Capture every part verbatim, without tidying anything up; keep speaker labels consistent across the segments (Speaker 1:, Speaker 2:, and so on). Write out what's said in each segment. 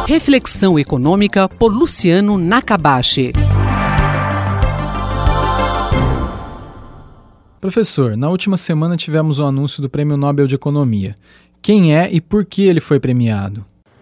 Speaker 1: Reflexão econômica por Luciano Nakabashi.
Speaker 2: Professor, na última semana tivemos o anúncio do Prêmio Nobel de Economia. Quem é e por que ele foi premiado?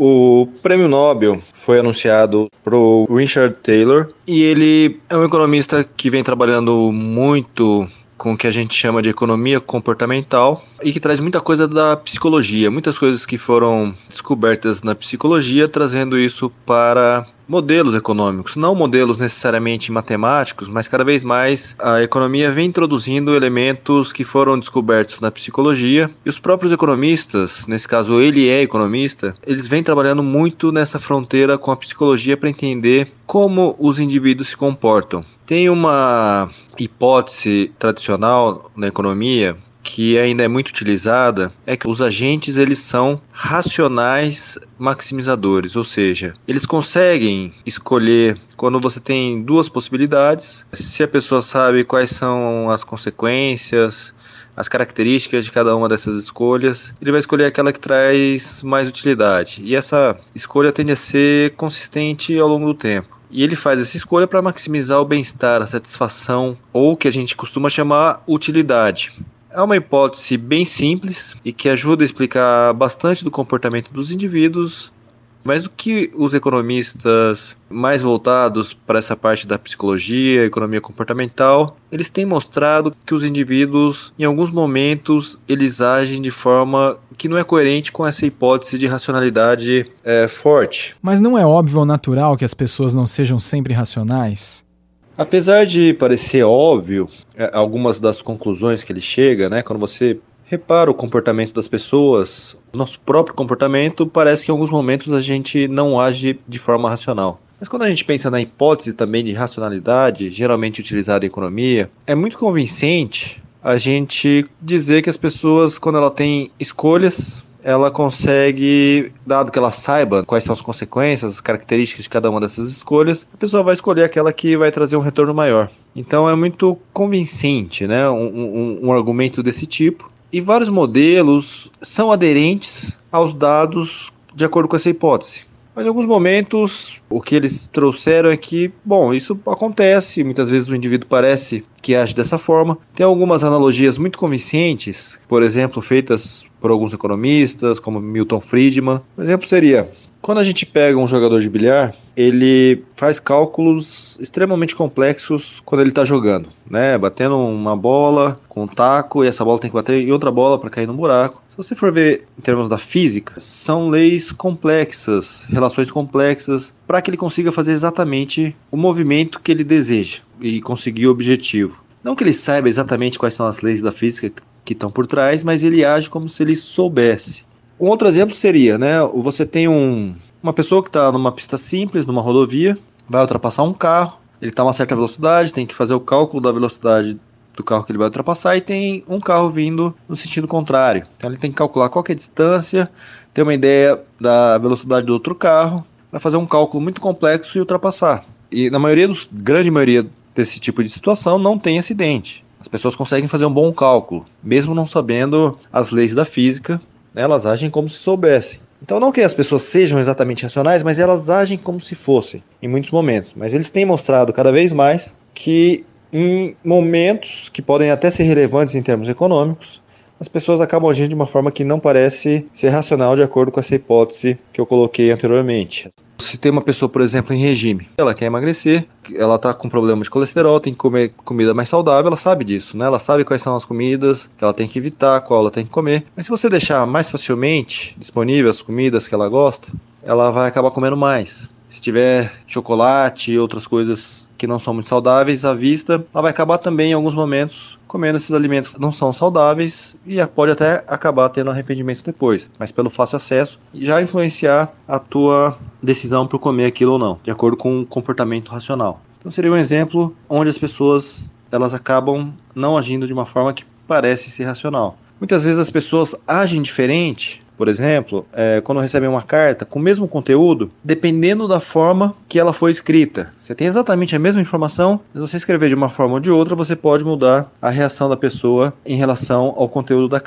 Speaker 3: O Prêmio Nobel foi anunciado para o Richard Taylor e ele é um economista que vem trabalhando muito com o que a gente chama de economia comportamental e que traz muita coisa da psicologia, muitas coisas que foram descobertas na psicologia, trazendo isso para modelos econômicos, não modelos necessariamente matemáticos, mas cada vez mais a economia vem introduzindo elementos que foram descobertos na psicologia e os próprios economistas, nesse caso ele é economista, eles vêm trabalhando muito nessa fronteira com a psicologia para entender como os indivíduos se comportam. Tem uma hipótese tradicional na economia que ainda é muito utilizada, é que os agentes eles são racionais maximizadores, ou seja, eles conseguem escolher quando você tem duas possibilidades, se a pessoa sabe quais são as consequências, as características de cada uma dessas escolhas, ele vai escolher aquela que traz mais utilidade, e essa escolha tende a ser consistente ao longo do tempo. E ele faz essa escolha para maximizar o bem-estar, a satisfação, ou o que a gente costuma chamar utilidade. É uma hipótese bem simples e que ajuda a explicar bastante do comportamento dos indivíduos, mas o que os economistas mais voltados para essa parte da psicologia, economia comportamental, eles têm mostrado que os indivíduos, em alguns momentos, eles agem de forma que não é coerente com essa hipótese de racionalidade é, forte.
Speaker 2: Mas não é óbvio ou natural que as pessoas não sejam sempre racionais?
Speaker 3: Apesar de parecer óbvio, algumas das conclusões que ele chega, né, quando você repara o comportamento das pessoas, o nosso próprio comportamento, parece que em alguns momentos a gente não age de forma racional. Mas quando a gente pensa na hipótese também de racionalidade, geralmente utilizada em economia, é muito convincente a gente dizer que as pessoas, quando ela tem escolhas, ela consegue, dado que ela saiba quais são as consequências, as características de cada uma dessas escolhas, a pessoa vai escolher aquela que vai trazer um retorno maior. Então é muito convincente, né, um, um, um argumento desse tipo. E vários modelos são aderentes aos dados de acordo com essa hipótese. Mas em alguns momentos, o que eles trouxeram é que, bom, isso acontece, muitas vezes o indivíduo parece que age dessa forma. Tem algumas analogias muito convincentes, por exemplo, feitas por alguns economistas, como Milton Friedman. Um exemplo seria, quando a gente pega um jogador de bilhar, ele faz cálculos extremamente complexos quando ele está jogando, né? Batendo uma bola com um taco e essa bola tem que bater em outra bola para cair no buraco. Se você for ver em termos da física, são leis complexas, relações complexas, para que ele consiga fazer exatamente o movimento que ele deseja e conseguir o objetivo. Não que ele saiba exatamente quais são as leis da física que estão por trás, mas ele age como se ele soubesse. Um outro exemplo seria, né, você tem um, uma pessoa que está numa pista simples, numa rodovia, vai ultrapassar um carro, ele está a uma certa velocidade, tem que fazer o cálculo da velocidade do carro que ele vai ultrapassar e tem um carro vindo no sentido contrário. Então ele tem que calcular qual que é a distância, ter uma ideia da velocidade do outro carro, para fazer um cálculo muito complexo e ultrapassar. E na maioria dos, grande maioria desse tipo de situação não tem acidente. As pessoas conseguem fazer um bom cálculo, mesmo não sabendo as leis da física, né, elas agem como se soubessem. Então não que as pessoas sejam exatamente racionais, mas elas agem como se fossem, em muitos momentos. Mas eles têm mostrado cada vez mais que em momentos que podem até ser relevantes em termos econômicos, as pessoas acabam agindo de uma forma que não parece ser racional de acordo com essa hipótese que eu coloquei anteriormente. Se tem uma pessoa, por exemplo, em regime, ela quer emagrecer, ela está com problema de colesterol, tem que comer comida mais saudável, ela sabe disso, né? Ela sabe quais são as comidas que ela tem que evitar, qual ela tem que comer. Mas se você deixar mais facilmente disponível as comidas que ela gosta, ela vai acabar comendo mais. Se tiver chocolate e outras coisas que não são muito saudáveis à vista, ela vai acabar também em alguns momentos comendo esses alimentos que não são saudáveis e pode até acabar tendo arrependimento depois, mas pelo fácil acesso já influenciar a tua decisão por comer aquilo ou não, de acordo com o comportamento racional. Então seria um exemplo onde as pessoas elas acabam não agindo de uma forma que parece ser racional. Muitas vezes as pessoas agem diferente. Por exemplo, é, quando recebem uma carta com o mesmo conteúdo, dependendo da forma que ela foi escrita. Você tem exatamente a mesma informação, mas você escrever de uma forma ou de outra, você pode mudar a reação da pessoa em relação ao conteúdo da carta.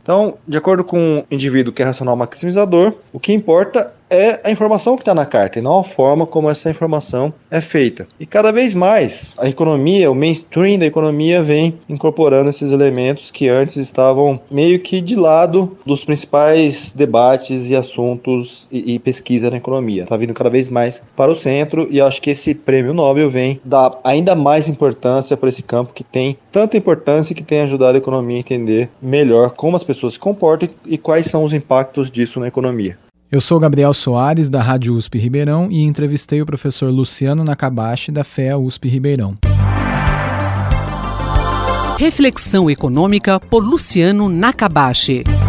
Speaker 3: Então, de acordo com o indivíduo que é racional maximizador, o que importa é a informação que está na carta e não a forma como essa informação é feita. E cada vez mais a economia, o mainstream da economia vem incorporando esses elementos que antes estavam meio que de lado dos principais debates e assuntos e, e pesquisa na economia. Está vindo cada vez mais para o centro e acho que esse prêmio Nobel vem dar ainda mais importância para esse campo que tem tanta importância e que tem ajudado a economia a entender melhor como as pessoas se comportam e quais são os impactos disso na economia.
Speaker 2: Eu sou Gabriel Soares, da Rádio U S P Ribeirão, e entrevistei o professor Luciano Nakabashi, da F E A U S P Ribeirão.
Speaker 1: Reflexão econômica por Luciano Nakabashi.